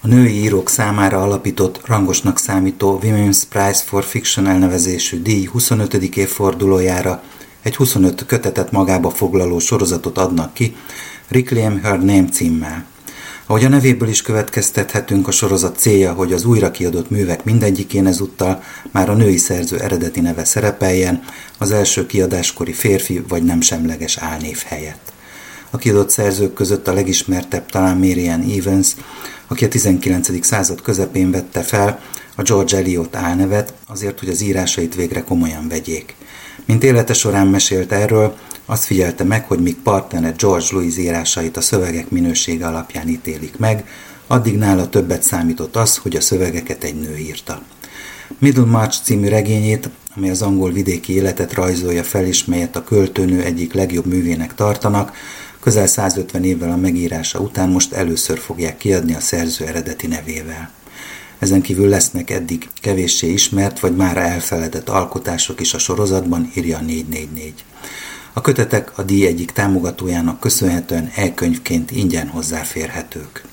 A női írók számára alapított, rangosnak számító Women's Prize for Fiction elnevezésű díj 25. évfordulójára egy 25 kötetet magába foglaló sorozatot adnak ki, Reclaim Her Name címmel. Ahogy a nevéből is következtethetünk, a sorozat célja, hogy az újra kiadott művek mindegyikén ezúttal már a női szerző eredeti neve szerepeljen, az első kiadáskori férfi vagy nem semleges álnév helyett. A kiadott szerzők között a legismertebb talán Marianne Evans, aki a 19. század közepén vette fel a George Eliot álnevet, azért, hogy az írásait végre komolyan vegyék. Mint élete során mesélt erről, azt figyelte meg, hogy míg partnere George Louis írásait a szövegek minősége alapján ítélik meg, addig nála többet számított az, hogy a szövegeket egy nő írta. Middlemarch című regényét, amely az angol vidéki életet rajzolja fel, és melyet a költőnő egyik legjobb művének tartanak, közel 150 évvel a megírása után most először fogják kiadni a szerző eredeti nevével. Ezen kívül lesznek eddig kevéssé ismert vagy már elfeledett alkotások is a sorozatban, írja a 444. A kötetek a díj egyik támogatójának köszönhetően e-könyvként ingyen hozzáférhetők.